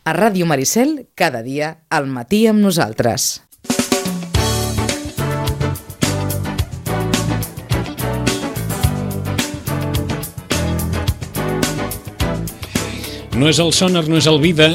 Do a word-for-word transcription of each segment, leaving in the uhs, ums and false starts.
A Ràdio Maricel, cada dia, al matí amb nosaltres. No és el sonar, no és el vida,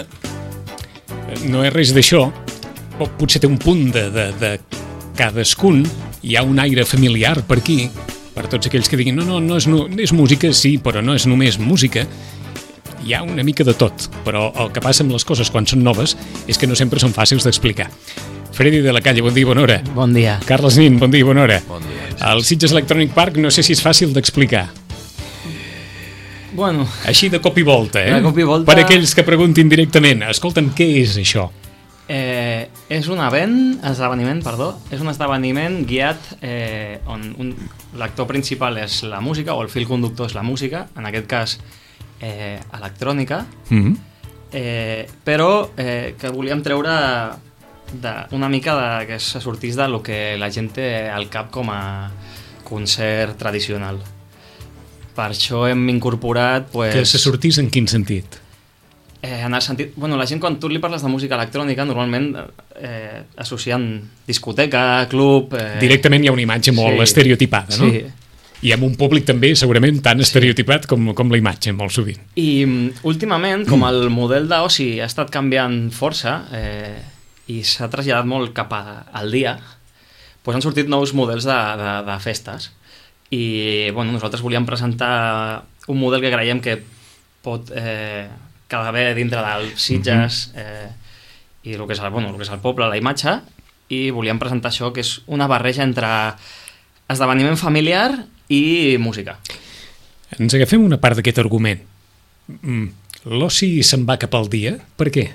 no és res d'això. Potser té un punt de, de, de cadascun, hi ha un aire familiar per aquí, per tots aquells que diguin no, no, no és, no, és música, sí, però no és només música. Hi ha una mica de tot, però el que passa amb les coses quan són noves és que no sempre són fàcils d'explicar. Freddy de la Calle, bon dia i bona hora. Bon dia. Carles Nin, bon dia i bona hora. Bon dia. El Sitges Electronic Park no sé si és fàcil d'explicar. Bueno, així de cop i volta, eh? De cop i volta... Per aquells que preguntin directament, escolta'm, què és això? Eh, és un event, esdeveniment, perdó, és un esdeveniment guiat eh, on un, l'actor principal és la música, o el fil conductor és la música, en aquest cas eh, electrònica, Mm-hmm. eh, però eh, que volíem treure de, una mica de, que se sortís de lo que la gent té al cap com a concert tradicional. Per això hem incorporat... Pues, que se sortís en quin sentit? Eh, en el sentit... Bueno, la gent, quan tu li parles de música electrònica, normalment eh, associen discoteca, club... Eh... Directament hi ha una imatge molt sí, estereotipada, no? Sí. I amb un públic també segurament tan estereotipat com, com la imatge, molt sovint. I últimament, com el model d'oci ha estat canviant força eh, i s'ha traslladat molt cap a, al dia, doncs han sortit nous models de, de, de festes. I bueno, nosaltres volíem presentar un model que creiem que pot eh, quedar bé dintre del Sitges eh, i el que, és el, bueno, el que és el poble, la imatge, i volíem presentar això, que és una barreja entre esdeveniment familiar i música. Ens agafem una part d'aquest argument. Mm, l'oci se'n va cap al dia? Per què?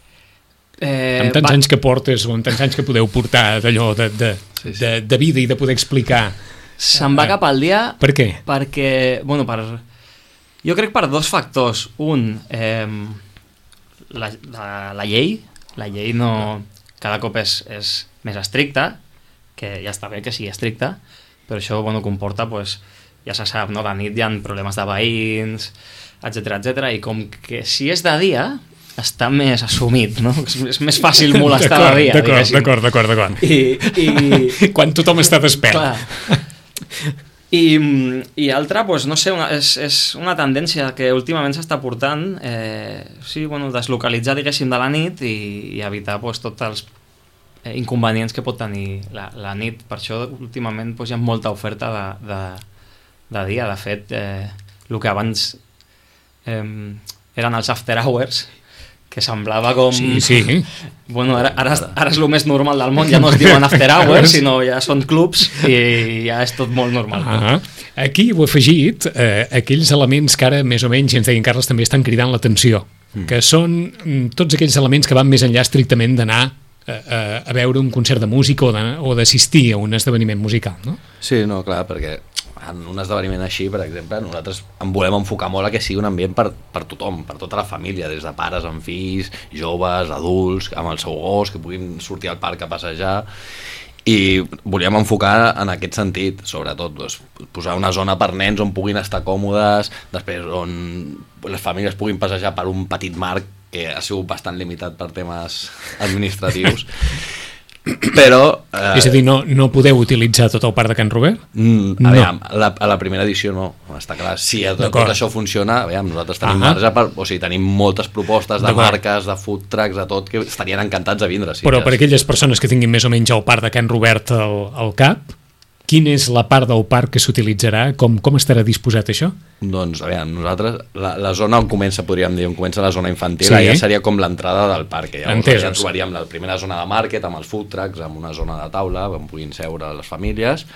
Eh, amb tants va... anys que portes o amb tants anys que podeu portar d'allò de, de, sí, sí. de, de vida i de poder explicar... Se'n va cap al dia... Per què? Perquè, bueno, per... Jo crec per dos factors. Un, eh, la, la, la llei. La llei no... Cada cop és, és més estricta, que ja està bé que sigui estricta, però això, bueno, comporta, pues, ja se sap, no? De nit hi ha problemes de veïns, etcètera, etcètera, i com que si és de dia, està més assumit, no? És, és més fàcil molestar de dia, d'acord, d'acord, d'acord, d'acord. I, i... Quan tothom està despert. Clar. I, i altra, pues, no sé, una, és, és una tendència que últimament s'està portant, eh, sí, bueno, deslocalitzar, diguéssim, de la nit i, i evitar pues, tots els eh, inconvenients que pot tenir la, la nit. Per això últimament pues, hi ha molta oferta de, de, de dia. De fet, eh, el que abans eh, eren els after hours, que semblava com... Sí, sí. Bueno, ara, ara, ara és el més normal del món, ja no es diuen after hours, sinó ja són clubs i ja és tot molt normal. Ah, aquí ho he afegit, eh, aquells elements que ara més o menys, ens deien Carles, també estan cridant l'atenció, mm. que són mm, tots aquells elements que van més enllà estrictament d'anar a, a, a veure un concert de música o, de, o d'assistir a un esdeveniment musical, no? Sí, no, clar, perquè en un esdeveniment així, per exemple, nosaltres en volem enfocar molt a que sigui un ambient per, per tothom, per tota la família, des de pares amb fills, joves, adults, amb el seu gos, que puguin sortir al parc a passejar, i volíem enfocar en aquest sentit, sobretot, doncs, posar una zona per nens on puguin estar còmodes, després on les famílies puguin passejar per un petit marc que ha sigut bastant limitat per temes administratius, però... Eh, és a dir, no, no podeu utilitzar tot el parc de Can Robert? Mm, no. Aviam, a, la, a la primera edició no, està clar. Si tot, tot això funciona, aviam, nosaltres tenim uh-huh. marge, per, o sigui, tenim moltes propostes de marques, de food trucks, de tot, que estarien encantats de vindre. Sí, però ja. Per aquelles persones que tinguin més o menys el parc de Can Robert al, al cap, quina és la part del parc que s'utilitzarà? Com, com estarà disposat això? Doncs, aviam, nosaltres, la, la zona on comença, podríem dir, on comença la zona infantil, sí. ja seria com l'entrada del parc. Llavors Entesos. ja trobaríem la primera zona de market, amb els food trucks, amb una zona de taula, on puguin seure les famílies.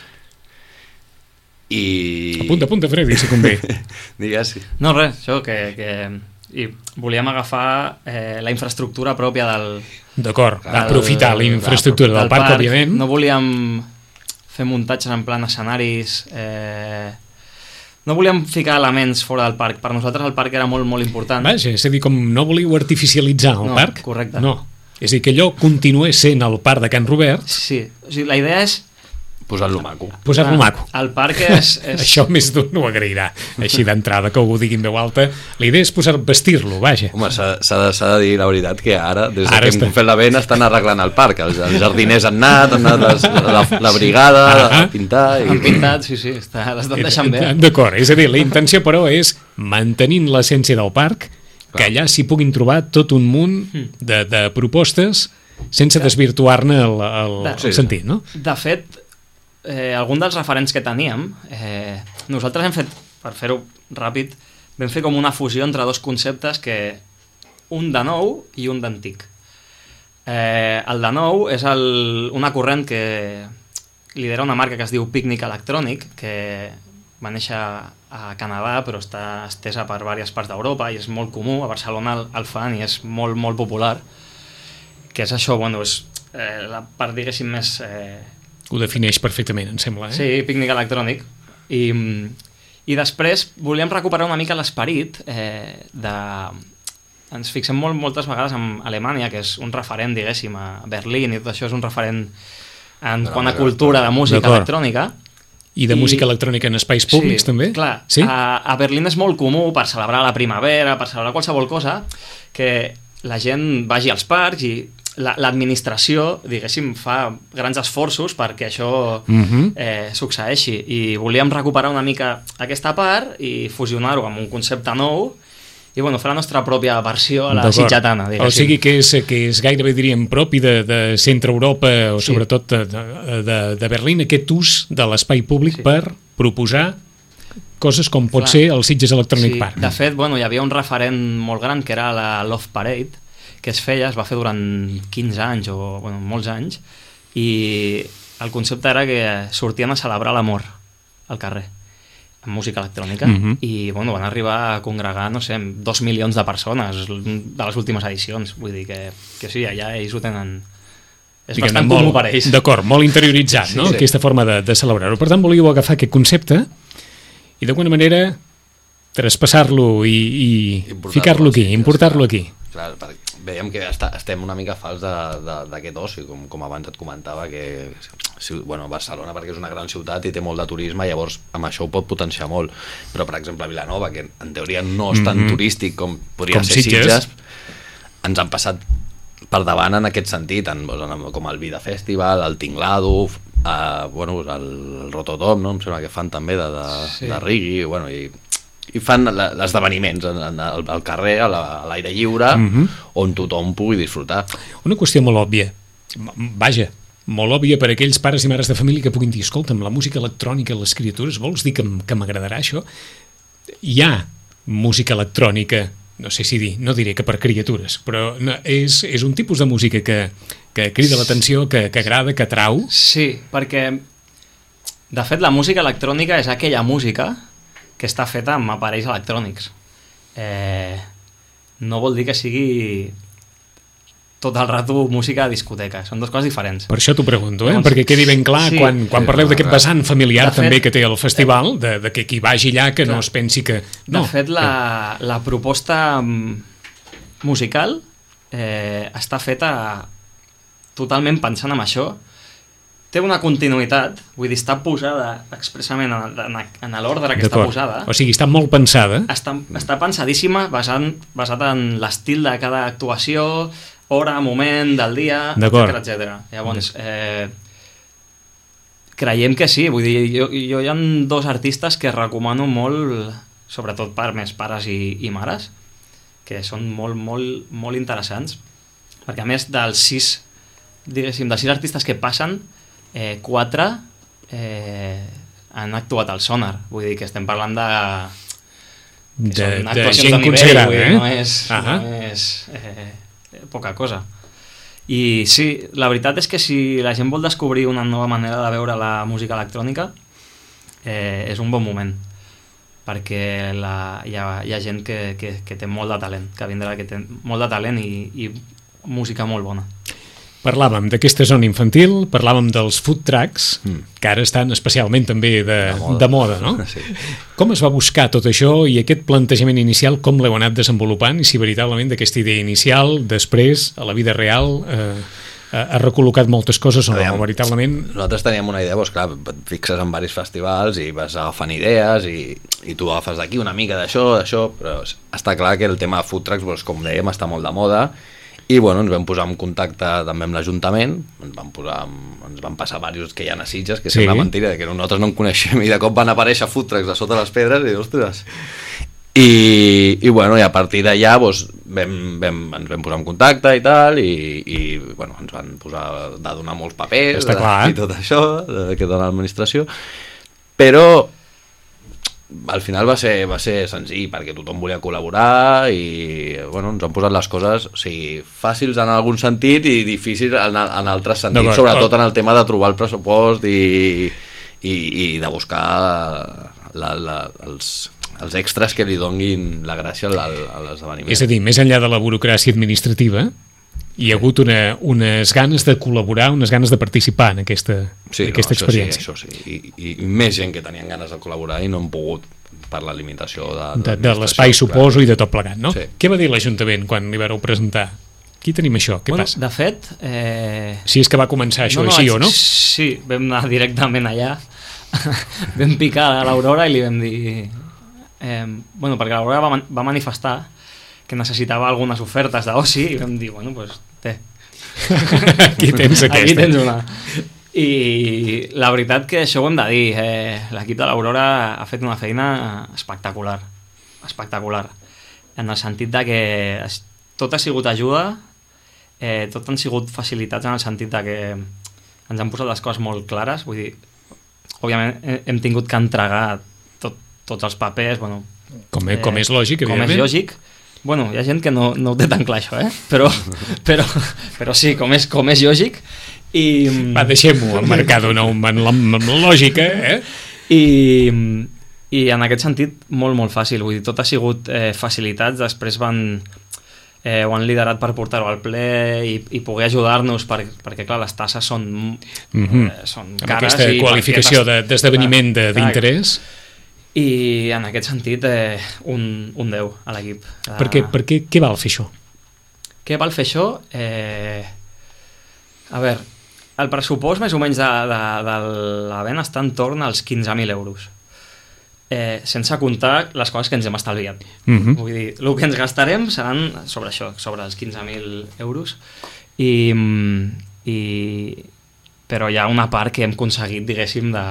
I... Apunta, apunta, Freddy, si convé. Digues, sí. No, res, això, que... que... I volíem agafar eh, la infraestructura pròpia del... D'acord, aprofitar la infraestructura del, del parc, parc, òbviament. No volíem fer muntatges en plan escenaris, eh... no volíem ficar elements fora del parc. Per nosaltres el parc era molt, molt important. Vaja, és a dir, com no volíeu artificialitzar el no, parc? Correcte. No, és a dir, que allò continués sent el parc de Can Robert. Sí, o sigui, la idea és Posar-lo maco. Posar-lo maco. El parc és... és... Això més d'un no ho agrairà, així d'entrada, que algú digui en veu alta. La idea és posar vestir-lo, vaja. Home, s'ha de, de dir la veritat que ara, des Ara que està. hem fet la vena, estan arreglant el parc. Els, els jardiners han anat, han anat les, la, la brigada Ah. a pintar... I... Han pintat, sí, sí, està, l'estan deixant bé. D'acord, és a dir, la intenció, però, és mantenint l'essència del parc, que allà s'hi puguin trobar tot un munt de, de propostes sense desvirtuar-ne el, el, Sí, el sentit, no? De fet, eh, algun dels referents que teníem, eh, nosaltres hem fet, per fer-ho ràpid, vam fer com una fusió entre dos conceptes que un de nou i un d'antic. Eh, el de nou és el, una corrent que lidera una marca que es diu Pícnic Electrònic, que va néixer a Canadà però està estesa per diverses parts d'Europa i és molt comú, a Barcelona el, el fan i és molt, molt popular, que és això, bueno, és eh, la part, diguéssim, més... Eh, Ho defineix perfectament, em sembla, eh? Sí, pícnic electrònic. I, i després volíem recuperar una mica l'esperit eh, de... Ens fixem molt, moltes vegades en Alemanya, que és un referent, diguéssim, a Berlín, i tot això és un referent en De quant a música cultura de música D'acord. electrònica. I de I- música electrònica en espais públics, sí, també? Clar, Sí? a, a Berlín és molt comú per celebrar la primavera, per celebrar qualsevol cosa, que la gent vagi als parcs i la- l'administració, diguéssim, fa grans esforços perquè això Mhm. eh, succeeixi. I volíem recuperar una mica aquesta part i fusionar-ho amb un concepte nou i bueno, fer la nostra pròpia versió a la D'acord. sitgetana, diguéssim. O sigui que és, que és gairebé, diríem, propi de, de Centre-Europa o Sí. sobretot de, de, de, de Berlín, aquest ús de l'espai públic Sí. per proposar coses com pot Clar. ser el Sitges Electronic Sí, Park. de fet, bueno, hi havia un referent molt gran que era la Love Parade, que es feia, es va fer durant quinze anys o bueno, molts anys, i el concepte era que sortien a celebrar l'amor al carrer amb música electrònica Mhm. i bueno, van arribar a congregar, no sé, dos milions de persones de les últimes edicions, vull dir que, que sí, allà ells ho tenen, és Diguem-ne, bastant molt, comú per ells. D'acord, molt interioritzat, no? Sí, sí. Aquesta forma de, de celebrar-ho. Per tant, volíeu agafar aquest concepte i d'alguna manera traspassar-lo i, i Importar-lo ficar-lo als aquí, Sitges, importar-lo clar. aquí. Clar, perquè veiem que està, estem una mica fals d'aquest oci, com, com abans et comentava, que si, bueno, Barcelona perquè és una gran ciutat i té molt de turisme, llavors amb això ho pot potenciar molt, però per exemple Vilanova, que en teoria no és tan Mhm. turístic com podria Com ser Sitges. Sitges, ens han passat per davant en aquest sentit, en, en, com el Vida Festival, el Tinglado, eh, bueno, el Rototom, no? Em sembla que fan també de, de, Sí. de reggae, bueno, i i fan la- els esdeveniments en, en, al, al carrer, a la- a l'aire lliure, Mhm. on tothom pugui disfrutar. Una qüestió molt òbvia, M- vaja, molt òbvia per a aquells pares i mares de família que puguin dir, escolta'm, la música electrònica, les criatures, vols dir que, m- que m'agradarà això? Hi ha música electrònica, no sé si dir, no diré que per criatures, però no, és, és un tipus de música que, que crida l'atenció, que, que agrada, que atrau. Sí, perquè de fet la música electrònica és aquella música que està feta amb aparells electrònics. Eh, no vol dir que sigui tot el rato música de discoteca, són dues coses diferents. Per això t'ho pregunto, eh? Llavors, perquè quedi ben clar sí. quan, quan Sí, parleu no, d'aquest clar. vessant familiar De fet- també que té el festival, de, de que qui vagi allà que no Clar. es pensi que... De No, fet, la, la proposta mm, musical eh, està feta totalment pensant en això. Té una continuïtat, vull dir, està posada expressament en, en, en l'ordre que està d'acord. posada. O sigui, està molt pensada. Està, està pensadíssima basant, basat en l'estil de cada actuació, hora, moment del dia, D'acord. etcètera, etcètera. Llavors, eh, creiem que sí, vull dir, jo, jo hi ha dos artistes que recomano molt, sobretot per més pares i, i mares, que són molt, molt, molt interessants, perquè a més dels sis, diguéssim, dels sis artistes que passen, eh, quatre eh, han actuat al Sonar, vull dir que estem parlant de... que De, són de actuacions gent nivell, consagrada, vull dir, eh? no és, Ahà. no és eh, poca cosa. I sí, la veritat és que si la gent vol descobrir una nova manera de veure la música electrònica, eh, és un bon moment, perquè la, hi, ha, hi ha gent que, que, que té molt de talent, que vindrà, que té molt de talent i, i música molt bona. Parlàvem d'aquesta zona infantil, parlàvem dels food trucks, Mm. que ara estan especialment també de, De moda. de moda, no? Sí. Com es va buscar tot això i aquest plantejament inicial, com l'heu anat desenvolupant i si veritablement d'aquesta idea inicial, després, a la vida real, eh, ha recol·locat moltes coses o no, Aviam, veritablement... Nosaltres teníem una idea, doncs clar, et fixes en diversos festivals i vas agafant idees i, i tu agafes d'aquí una mica d'això, d'això, però està clar que el tema de food trucks, doncs, com dèiem, està molt de moda i bueno, ens vam posar en contacte també amb l'Ajuntament, ens van, posar, ens van passar diversos que hi ha a Sitges, que sí. Sembla mentira, que nosaltres no en coneixem i de cop van aparèixer food trucks de sota les pedres i ostres... I, i bueno, i a partir d'allà doncs, vam, vam, ens vam posar en contacte i tal, i, i bueno, ens van posar de donar molts papers de, i tot això de, que dona l'administració, però al final va ser, va ser senzill perquè tothom volia col·laborar i bueno, ens han posat les coses, o sigui, fàcils en algun sentit i difícils en, en altres sentits, no, sobretot en el tema de trobar el pressupost i, i, i de buscar la, la, els els extras que li donguin la gràcia a l'esdeveniment. És a dir, més enllà de la burocràcia administrativa, hi ha hagut una, unes ganes de col·laborar, unes ganes de participar en aquesta, sí, aquesta no, experiència. Sí, això sí, I, i més gent que tenien ganes de col·laborar i no han pogut per la limitació de, de, de l'espai, suposo, i de tot plegat, no? Sí. Què va dir l'Ajuntament quan li vareu presentar? Aquí tenim això, què bueno, passa? De fet... Eh... Si és que va començar això no, no, així, o no? Sí, vam anar directament allà, vam picar a l'Aurora i li vam dir... Eh, bueno, perquè l'Aurora va, man va manifestar que necessitava algunes ofertes d'oci i vam dir, bueno, doncs té. Aquí tens aquesta. Aquí tens una. I la veritat que això ho hem de dir, eh, l'equip de l'Aurora ha fet una feina espectacular, espectacular, en el sentit de que tot ha sigut ajuda, eh, tot han sigut facilitats en el sentit de que ens han posat les coses molt clares, vull dir, òbviament hem tingut que entregar tot tots els papers, bueno... Com, eh, com és lògic, com és lògic. Bueno, hi ha gent que no, no ho té tan clar, això, eh? Però, però, però sí, com és, com és lògic. I... Va, deixem-ho emmarcar d'una lògica, eh? I, I en aquest sentit, molt, molt fàcil. Vull dir, tot ha sigut eh, facilitats, després van... Eh, ho han liderat per portar-ho al ple i, i poder ajudar-nos per, perquè, clar, les tasses són, mm-hmm. eh, són cares. Amb aquesta i qualificació d'esdeveniment de, d'interès. I en aquest sentit eh, un, un deu a l'equip. Per què, per què, què val fer això? Què val fer això? Eh, a veure, el pressupost més o menys de, de, de l'event està en torn als quinze mil euros. Eh, sense comptar les coses que ens hem estalviat. Mm-hmm. Vull dir, el que ens gastarem seran sobre això, sobre els quinze mil euros. I, i, però hi ha una part que hem aconseguit, diguéssim, de,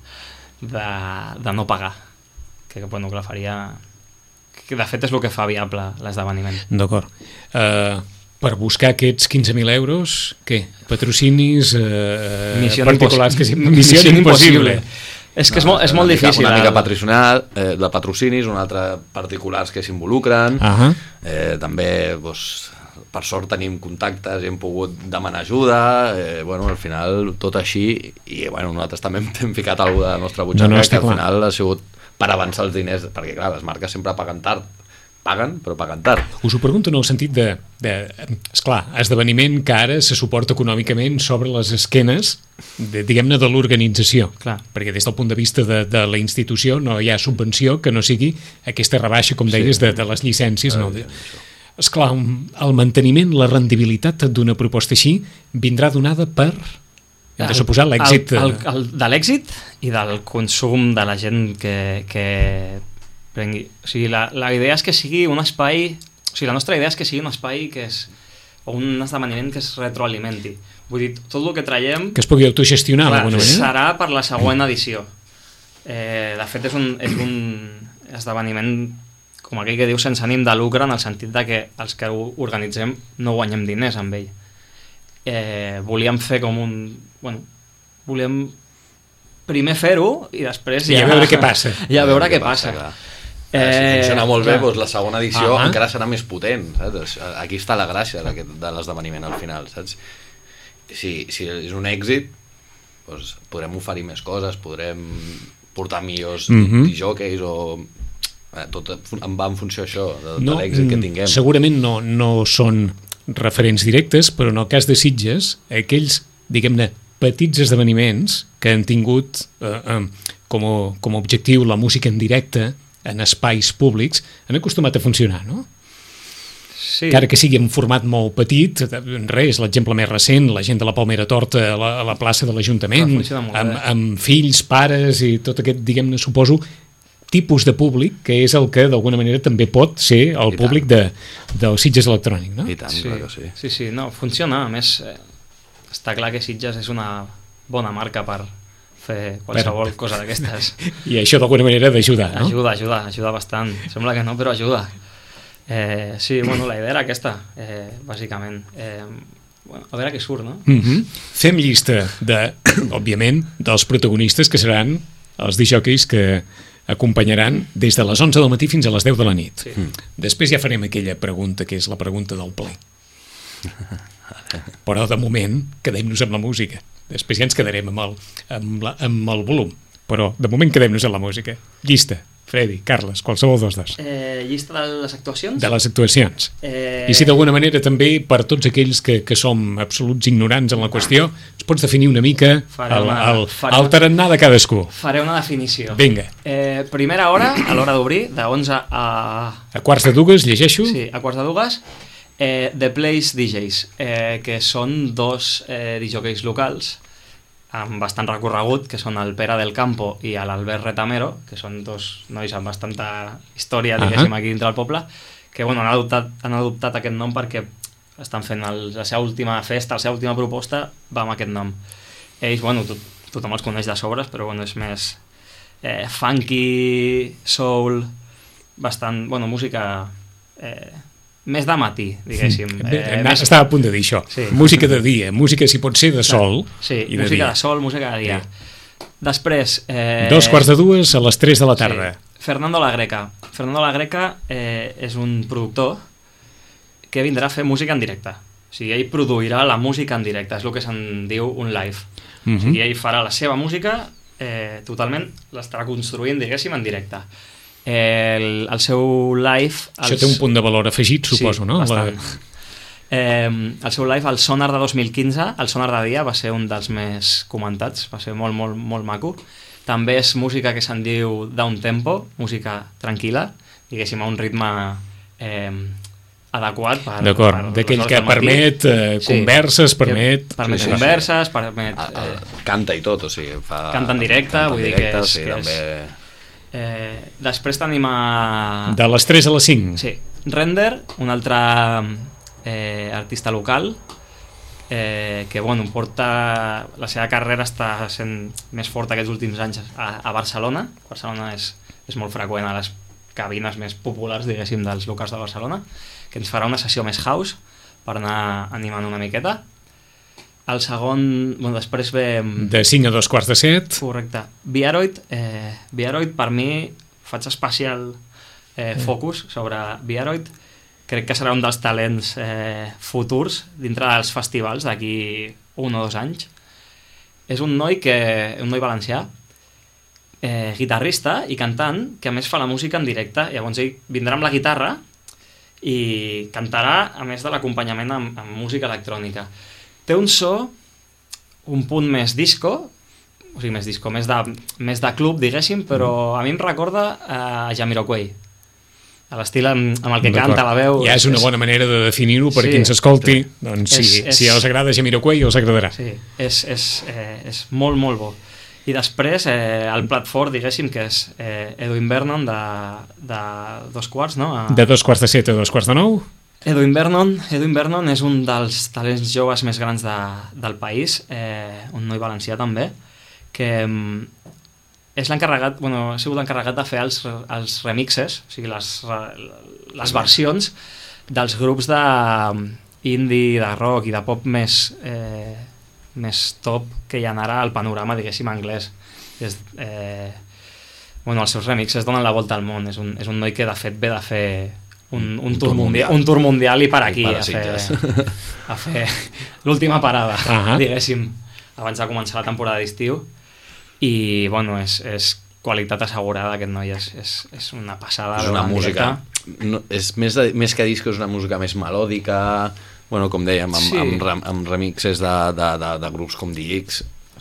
de, de no pagar. Que, bueno, que la faria... Que de fet és el que fa viable l'esdeveniment. D'acord. Uh, per buscar aquests quinze mil euros, què? Patrocinis uh, particulars? Que sí, missió impossible. És que és molt, és molt una difícil. Mica, una mica patrocinat, eh, de patrocinis, una altra particulars que s'involucren. Uh -huh. eh, també, doncs, per sort tenim contactes i hem pogut demanar ajuda. Eh, bueno, al final, tot així. I bueno, nosaltres també hem ficat alguna de la nostra butxaca, no, no, que al clar. final ha sigut per avançar els diners, perquè clar, les marques sempre paguen tard. Paguen, però paguen tard. Us ho pregunto en el sentit de, de esclar, esdeveniment que ara se suporta econòmicament sobre les esquenes, de, diguem-ne, de l'organització. Clar, perquè des del punt de vista de, de la institució no hi ha subvenció que no sigui aquesta rebaixa, com deies, sí. de, de les llicències. No? Esclar, el manteniment, la rendibilitat d'una proposta així vindrà donada per... Hem de suposar l'èxit... El, el, el, de l'èxit i del consum de la gent que... que... prengui. O sigui, la, la idea és que sigui un espai, o sigui, la nostra idea és que sigui un espai que és, o un esdeveniment que es retroalimenti. Vull dir, tot el que traiem... Que es pugui autogestionar d'alguna manera. Serà per la següent edició. Eh, de fet, és un, és un esdeveniment, com aquell que diu, sense ànim de lucre, en el sentit de que els que ho organitzem no guanyem diners amb ell. Eh, volíem fer com un... Bueno, volíem primer fer-ho i després ja... I a veure què passa. I a veure què passa. Eh, si funciona molt bé, doncs la segona edició uh-huh. encara serà més potent, saps? Aquí està la gràcia de l'esdeveniment al final, saps? Si, si és un èxit, doncs podrem oferir més coses, podrem portar millors uh-huh. jockeys o... Eh, tot va en funció això, de, no, de l'èxit que tinguem. Segurament no, no són referents directes, però en el cas de Sitges, aquells, diguem-ne, petits esdeveniments que han tingut eh, eh, com, a, com a objectiu la música en directe en espais públics han acostumat a funcionar, no? Sí. Encara que sigui en format molt petit, res, l'exemple més recent, la gent de la Palmera Torta a la, a la plaça de l'Ajuntament, amb, amb fills, pares i tot aquest, diguem-ne, suposo, tipus de públic, que és el que d'alguna manera també pot ser el I públic de, del Sitges Electrònic, no? I tant, sí. clar que sí. Sí, sí, no, funciona, a més, eh, està clar que Sitges és una bona marca per fer qualsevol per... cosa d'aquestes. I això d'alguna manera ha d'ajudar, no? Ajuda, ajuda, ajuda bastant. Sembla que no, però ajuda. Eh, sí, bueno, la idea era aquesta, eh, bàsicament. Eh, bueno, a veure què surt, no? Mm-hmm. Fem llista, de, òbviament, dels protagonistes que seran els disjòqueis que acompanyaran des de les onze del matí fins a les deu de la nit. Sí. Mm. Després ja farem aquella pregunta que és la pregunta del ple. Però de moment quedem-nos amb la música. Després ja ens quedarem amb el, amb, la, amb el volum, però de moment quedem-nos amb la música. Llista, Freddy, Carles, qualsevol dels dos. Eh, llista de les actuacions? De les actuacions. Eh... I si d'alguna manera també per tots aquells que, que som absoluts ignorants en la qüestió, ens pots definir una mica el, una, el, el tarannà de cadascú. Faré una definició. Vinga. Eh, primera hora, a l'hora d'obrir, de onze a... A quarts de dues, llegeixo? Sí, a quarts de dues. Eh, The Place D Js, eh, que són dos eh, disjòqueis locals amb bastant recorregut, que són el Pere del Campo i l'Albert Retamero, que són dos nois amb bastanta història, diguéssim, uh-huh. aquí dintre del poble, que bueno, han, adoptat, han adoptat aquest nom perquè estan fent el, la seva última festa, la seva última proposta va amb aquest nom. Ells, bueno, tot, tothom els coneix de sobres, però bueno, és més eh, funky, soul, bastant, bueno, música... Eh, més de matí, diguéssim. Bé, eh, més... Estava a punt de dir això. Sí. Música de dia, música si pot ser de sol. Sí, i de música dia. de sol, música de dia. Sí. Després... Eh... Dos quarts de dues a les tres de la tarda. Sí. Fernando La Greca. Fernando La Greca eh, és un productor que vindrà a fer música en directe. O sigui, ell produirà la música en directe, és el que se'n diu un live. Uh-huh. O sigui, ell farà la seva música eh, totalment, l'estarà construint, diguéssim, en directe. El, el seu live... Els... Això té un punt de valor afegit, suposo, sí, no? Bastant. La... Eh, el seu live, el Sonar de dos mil quinze, el Sonar de dia, va ser un dels més comentats, va ser molt, molt, molt maco. També és música que se'n diu down tempo, música tranquil·la, diguéssim, a un ritme eh, adequat per... D'acord, d'aquell que permet eh, sí, converses, permet... Permet sí, converses, sí. permet... Eh, canta i tot, o sigui, fa... Canta en directe, canta vull directe, dir que és... Sí, que també... és... Eh, després tenim a... De les tres a les cinc. Sí. Render, un altre eh, artista local eh, que bueno, porta... La seva carrera està sent més forta aquests últims anys a, a Barcelona. Barcelona és, és molt freqüent a les cabines més populars, diguéssim, dels locals de Barcelona, que ens farà una sessió més house per anar animant una miqueta. El segon, bueno, després ve... De cinc a dos quarts de set. Correcte. Viaroid, eh, Viaroid per mi, faig especial eh, focus sobre Viaroid. Crec que serà un dels talents eh, futurs dintre dels festivals d'aquí un o dos anys. És un noi, que, un noi valencià, eh, guitarrista i cantant, que a més fa la música en directe. Llavors ell vindrà amb la guitarra i cantarà, a més de l'acompanyament amb, amb música electrònica. Té un so, un punt més disco, o sigui, més disco, més de, més de club, diguéssim, però a mi em recorda a Jamiroquai, a l'estil amb, amb el que canta la veu. Ja és una bona manera de definir-ho per sí, qui ens escolti, doncs és, si, és, si els agrada Jamiroquai, els agradarà. Sí, és, és, eh, és molt, molt bo. I després, eh, el plat fort, diguéssim, que és eh, Edwin Vernon, de, de dos quarts, no? A... De dos quarts de set a dos quarts de nou? Edwin Vernon, Edwin Vernon és un dels talents joves més grans de, del país, eh, un noi valencià també, que mm, és l'encarregat, bueno, ha sigut l'encarregat de fer els, els remixes, o sigui, les, les versions dels grups de indie, de rock i de pop més, eh, més top que hi ha ara al panorama, diguéssim, anglès. És, eh, bueno, els seus remixes donen la volta al món, és un, és un noi que de fet ve de fer un, un, un, tour, mundial, mundial. un tour mundial i per aquí, a fer, a fer l'última parada, uh-huh. diguéssim, abans de començar la temporada d'estiu. I, bueno, és, és qualitat assegurada, aquest noi, és, és, és una passada. És una música, no, és més, de, més que disco, és una música més melòdica, bueno, com dèiem, amb, sí. amb, amb remixes de, de, de, de grups com D X,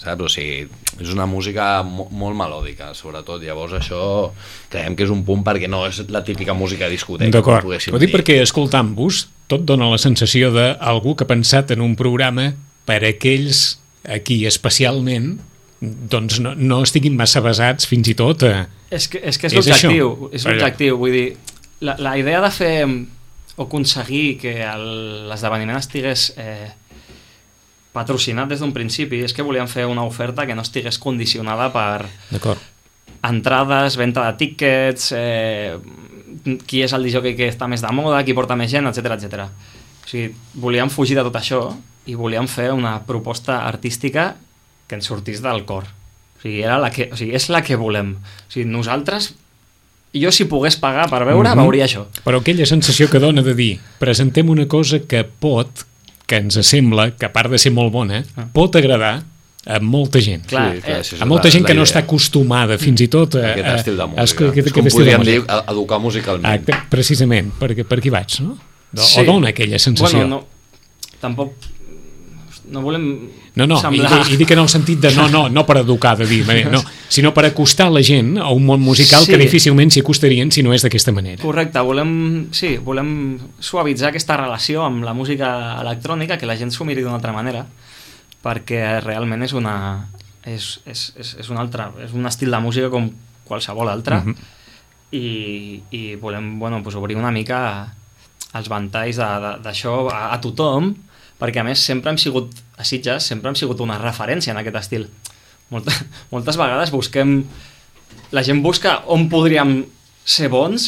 saps? O sigui, és una música mo molt melòdica, sobretot. Llavors això creiem que és un punt perquè no és la típica música de discoteca. D'acord, ho dic perquè escoltant-vos tot dona la sensació d'algú que ha pensat en un programa per a aquells a qui especialment doncs no, no estiguin massa basats fins i tot a... És que és, que és l'objectiu, és l'objectiu, vull dir, la, la idea de fer o aconseguir que l'esdeveniment estigués eh, patrocinat des d'un principi és que volíem fer una oferta que no estigués condicionada per entrades, venda de tíquets, eh, qui és el disjockey que està més de moda, qui porta més gent, etcètera, etcètera. O sigui, volíem fugir de tot això i volíem fer una proposta artística que ens sortís del cor. O sigui, era la que, o sigui, és la que volem. O sigui, nosaltres, jo si pogués pagar per veure, mm-hmm. veuria això. Però aquella sensació que dona de dir, presentem una cosa que pot, que ens sembla, que a part de ser molt bona, ah. pot agradar a molta gent. Clar, sí, clar, eh, a molta la, gent que no està acostumada fins i tot a... Aquest estil de música. A, a, a, és com podríem dir, educar musicalment. Ah, precisament, perquè per aquí vaig, no? Sí. O dona aquella sensació. Bueno, no, tampoc... No volem no, no, semblar... i, i dic en el sentit de no, no, no per educar, de dir, no, sinó per acostar la gent a un món musical sí. que difícilment s'hi acostarien si no és d'aquesta manera. Correcte, volem, sí, volem suavitzar aquesta relació amb la música electrònica, que la gent s'ho miri d'una altra manera, perquè realment és una és, és, és, és un altre, és un estil de música com qualsevol altre, uh-huh. i, i volem, bueno, pues, obrir una mica els ventalls d'això a, a tothom, perquè a més sempre hem sigut, a Sitges, sempre hem sigut una referència en aquest estil. Molta, moltes vegades busquem, la gent busca on podríem ser bons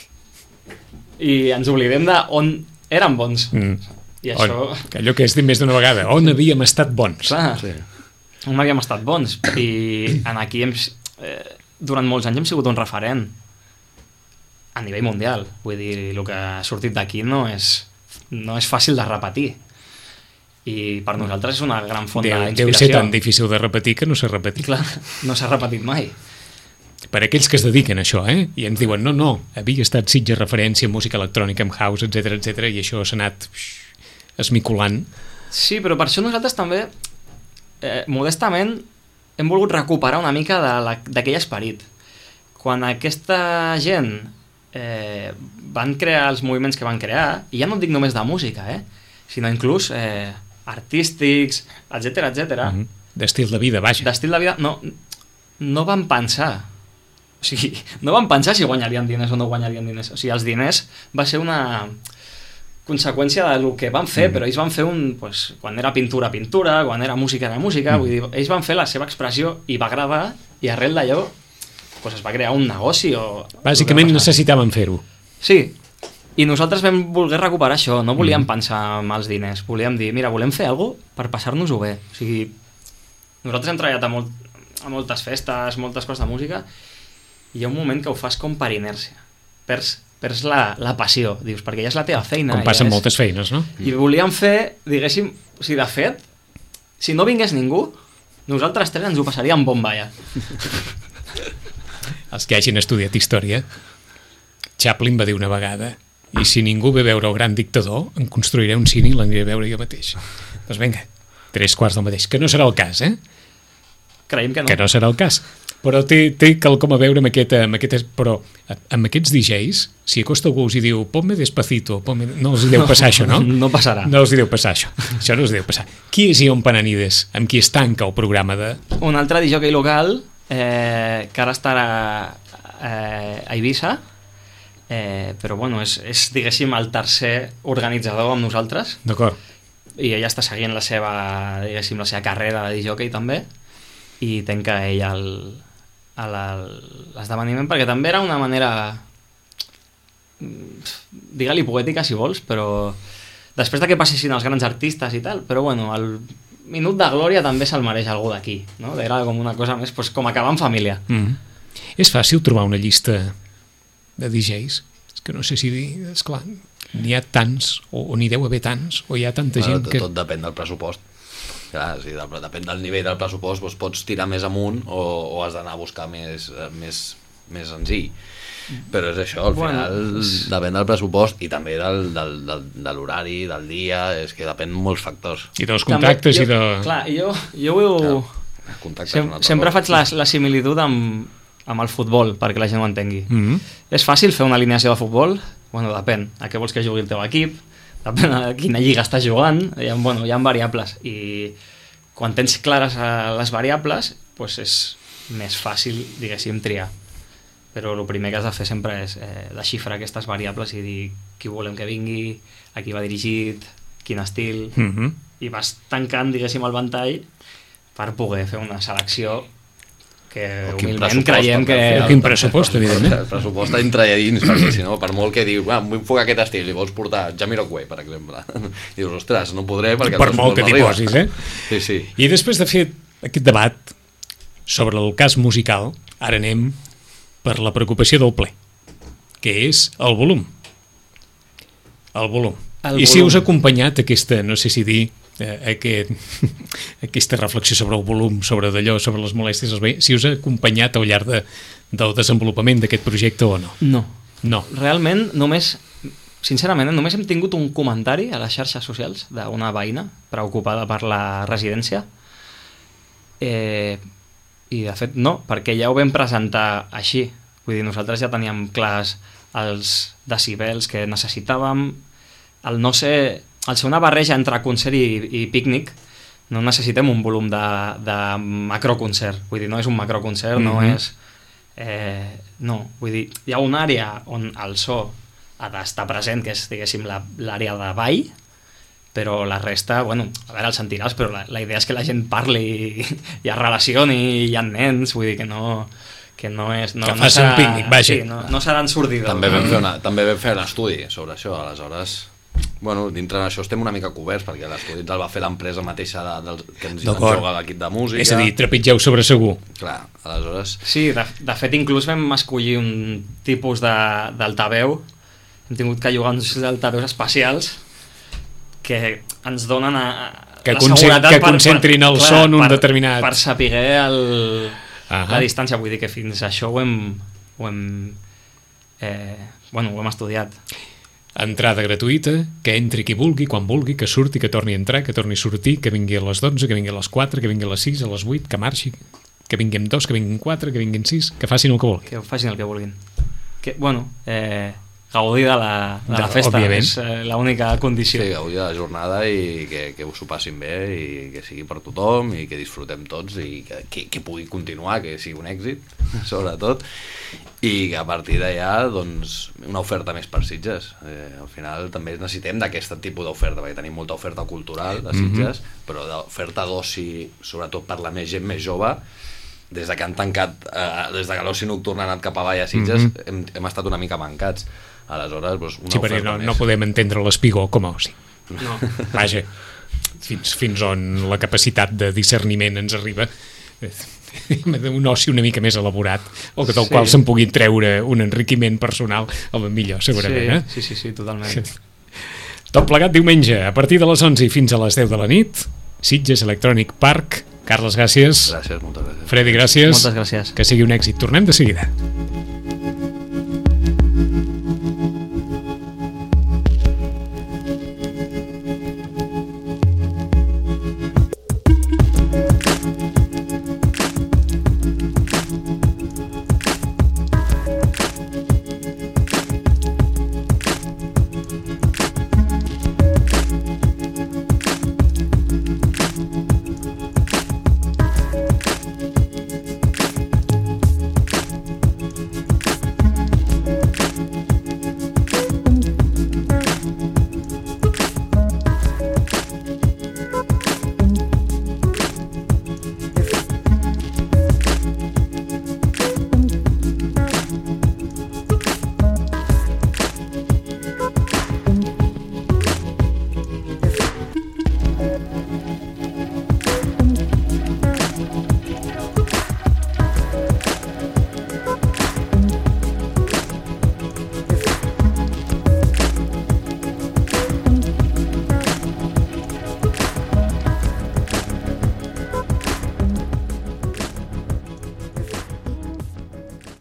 i ens oblidem de on érem bons. Mm. I això... On, allò que has dit més d'una vegada, on havíem estat bons. Clar, sí. on havíem estat bons. I en aquí hem, eh, durant molts anys hem sigut un referent a nivell mundial. Vull dir, el que ha sortit d'aquí no és, no és fàcil de repetir. I per nosaltres és una gran font d'inspiració. Deu ser tan difícil de repetir que no s'ha repetit. Clar, no s'ha repetit mai. Per aquells que es dediquen a això, eh? I ens diuen, no, no, havia estat Sitges referència en música electrònica, en house, etcètera, etcètera, i això s'ha anat esmicolant. Sí, però per això nosaltres també, eh, modestament, hem volgut recuperar una mica d'aquell esperit. Quan aquesta gent eh, van crear els moviments que van crear, i ja no et dic només de música, eh? sinó inclús... Eh, artístics, etcètera, etcètera. Mm-hmm. D'estil de vida, vaja. D'estil de vida, no, no van pensar. O sigui, no van pensar si guanyarien diners o no guanyarien diners. O sigui, els diners va ser una conseqüència del que van fer, mm-hmm. però ells van fer un... Pues, quan era pintura, pintura, quan era música, era música, mm-hmm. vull dir, ells van fer la seva expressió i va agradar, i arrel d'allò pues, es va crear un negoci o... Bàsicament necessitaven fer-ho. Sí, i nosaltres vam voler recuperar això, no volíem mm. pensar en els diners, volíem dir, mira, volem fer alguna cosa per passar-nos-ho bé. O sigui, nosaltres hem treballat a, molt, a moltes festes, moltes coses de música, i hi ha un moment que ho fas com per inèrcia. Perds, perds la, la passió, dius, perquè ja és la teva feina. Com passa ja en moltes feines, no? I volíem fer, diguéssim, o sigui, de fet, si no vingués ningú, nosaltres tres ens ho passaríem bomba ja. Els que hagin estudiat història, Chaplin va dir una vegada: i si ningú ve veure el gran dictador, em construiré un cine i l'aniré a veure jo mateix. Doncs vinga, tres quarts del mateix. Que no serà el cas, eh? Creiem que no. Que no serà el cas. Però té, té quelcom a veure amb aquest, amb aquest... Però amb aquests D Js, si acosta algú i diu ponme despacito, ponme... no els hi deu passar això, no? No passarà. No els hi deu passar això. Això no els hi deu passar. Qui és Ion Pananides? Amb qui es tanca el programa de... Un altre disjockey local eh, que ara estarà eh, a Eivissa. Eh, però bueno, és, és diguéssim el tercer organitzador amb nosaltres. D'acord. I ella està seguint la seva, diguéssim, la seva carrera de disjockey també, i tanca ella l'esdeveniment perquè també era una manera, digue-li poètica si vols, però després de que passessin els grans artistes i tal, però bueno, el minut de glòria també se'l mereix algú d'aquí, no? Era com una cosa més, pues, com acabar en família. Mm. És fàcil trobar una llista de D Js, és que no sé si dir, esclar, n'hi ha tants, o, o n'hi deu haver tants, o hi ha tanta bueno, gent tot, que... Tot depèn del pressupost. Clar, si depèn del nivell del pressupost, doncs pots tirar més amunt o, o has d'anar a buscar més, més, més senzill. Però és això, al final bueno, és... depèn del pressupost i també del, del, del, de l'horari, del dia, és que depèn molts factors. I dels contactes també, jo, i de... Clar, jo, jo ho... Contactes Sem una altra sempre cosa. faig la, la similitud amb, amb el futbol, perquè la gent ho entengui. Mm -hmm. És fàcil fer una alineació de futbol? Bueno, depèn. A què vols que jugui el teu equip? Depèn a quina lliga estàs jugant. Hi ha, bueno, hi ha variables. I quan tens clares les variables, doncs és més fàcil, diguéssim, triar. Però el primer que has de fer sempre és eh, desxifrar aquestes variables i dir qui volem que vingui, a qui va dirigit, quin estil... Mm -hmm. I vas tancant, diguéssim, el ventall per poder fer una selecció que humilment creiem que... O quin pressupost, evidentment. El pressupost a dintre allà dins, perquè si no, per molt que dius, ah, vull enfocar aquest estil i vols portar Jamiroquai, per exemple, i dius, ostres, no podré perquè... Per molt que t'hi posis, eh? Sí, sí. I després de fer aquest debat sobre el cas musical, ara anem per la preocupació del ple, que és el volum. El volum. El I si volum. us ha acompanyat aquesta, no sé si dir, eh, aquest, aquesta reflexió sobre el volum, sobre d'allò, sobre les molèsties, els veïns, si us ha acompanyat al llarg de, del desenvolupament d'aquest projecte o no? No. No. Realment, només, sincerament, només hem tingut un comentari a les xarxes socials d'una veïna preocupada per la residència. Eh, I, de fet, no, perquè ja ho vam presentar així. Vull dir, nosaltres ja teníem clars els decibels que necessitàvem. El no ser... Al ser una barreja entre concert i, i pícnic, no necessitem un volum de, de macroconcert. Vull dir, no és un macroconcert, mm-hmm. no és... Eh, no, vull dir, hi ha una àrea on el so ha d'estar present, que és, diguéssim, l'àrea de ball, però la resta, bueno, a veure, el sentiràs, però la, la idea és que la gent parli i, i es relacioni, i hi ha nens, vull dir que no... que no és... No, que no faci serà, un pícnic, vaja. Sí, no, no serà ensordidor. També vam fer, una, també vam fer l'estudi sobre això, aleshores... Bueno, dintre d'això estem una mica coberts, perquè l'estudi el va fer l'empresa mateixa de, de, que ens joga l'equip de música. És a dir, trepitgeu sobre segur. Clar, aleshores... Sí, de, de fet, inclús vam escollir un tipus d'altaveu. Hem tingut que llogar uns altaveus especials que ens donen a, que la seguretat que concentrin per, el clar, so en un per, determinat... per saber el, uh -huh. la distància. Vull dir que fins això ho hem, ho hem, eh, bueno, ho hem estudiat. Entrada gratuïta, que entri qui vulgui, quan vulgui, que surti, que torni a entrar, que torni a sortir, que vingui a les dotze, que vingui a les quatre, que vingui a les sis, a les vuit, que marxi, que vingui amb dos, que vinguin quatre, que vinguin sis, que facin el que vulguin. Que facin el que vulguin. Que, bueno, eh, gaudir de la, de la festa, òbviament. És eh, l'única condició. Sí, gaudir de la jornada i que, que us ho passin bé i que sigui per tothom i que disfrutem tots i que, que, que pugui continuar, que sigui un èxit, sobretot, i que a partir d'allà, doncs, una oferta més per Sitges. Eh, al final també necessitem d'aquest tipus d'oferta, perquè tenim molta oferta cultural a Sitges, mm-hmm. però d'oferta d'oci, sobretot per la més gent més jove, des de que han tancat, eh, des de que l'oci nocturn ha anat cap avall a Sitges, mm-hmm. hem, hem estat una mica mancats. Aleshores, doncs, una sí, perquè oferta no, més. no podem entendre l'espigó com a oci. No. Vaja, fins, fins on la capacitat de discerniment ens arriba, un oci una mica més elaborat, o que del sí. qual se'n pugui treure un enriquiment personal, o ben millor, segurament. Eh? Sí, sí, sí, totalment. Tot plegat diumenge, a partir de les onze i fins a les deu de la nit, Sitges Electronic Park. Carles, gràcies. Gràcies, moltes gràcies. Freddy, gràcies. Moltes gràcies. Que sigui un èxit. Tornem de seguida.